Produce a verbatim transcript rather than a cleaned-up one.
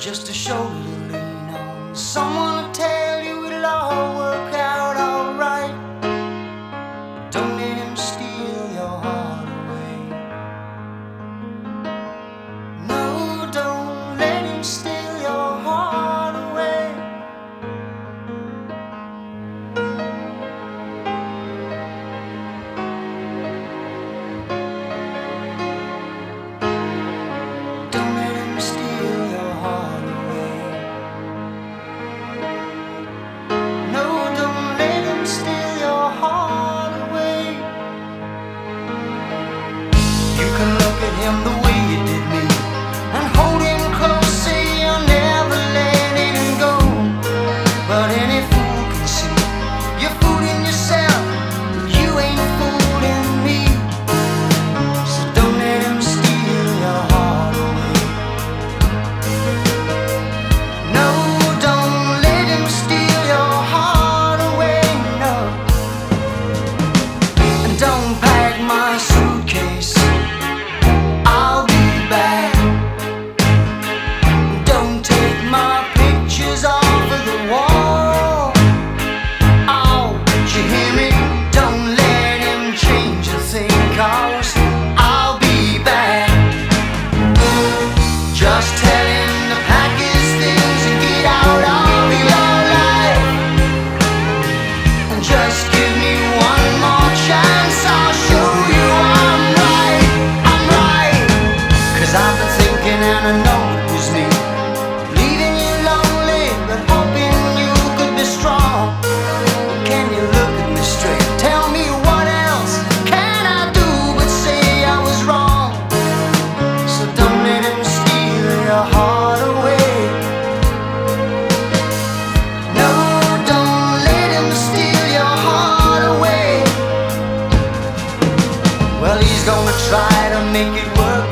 just a shoulder to lean on, someone to tell you it'll all work out alright. Don't let him steal your heart away. No, don't let him steal your heart away. Don't let him steal your heart away. No, don't let him steal your heart away. You can look at him the way you did me and hold him close, say you're never letting him go. But any fool can see you're fooling yourself, you ain't fooling me. So don't let him steal your heart away. No, don't let him steal your heart away, no. And don't pack my suitcase, I'll be back. Don't take my pictures off of the wall. Oh, did you hear me? Don't let him change a thing, 'cause I'll be back. Just tell him to pack his things and get out of your life. And just give me one more chance, I'll show you I'm right, I'm right. 'Cause I've been thinking and I know it was me, leaving you lonely but hoping you could be strong. Can you look at me straight? Tell me what else can I do but say I was wrong? So don't let him steal your heart away. No, don't let him steal your heart away. Well, he's gonna try to make it work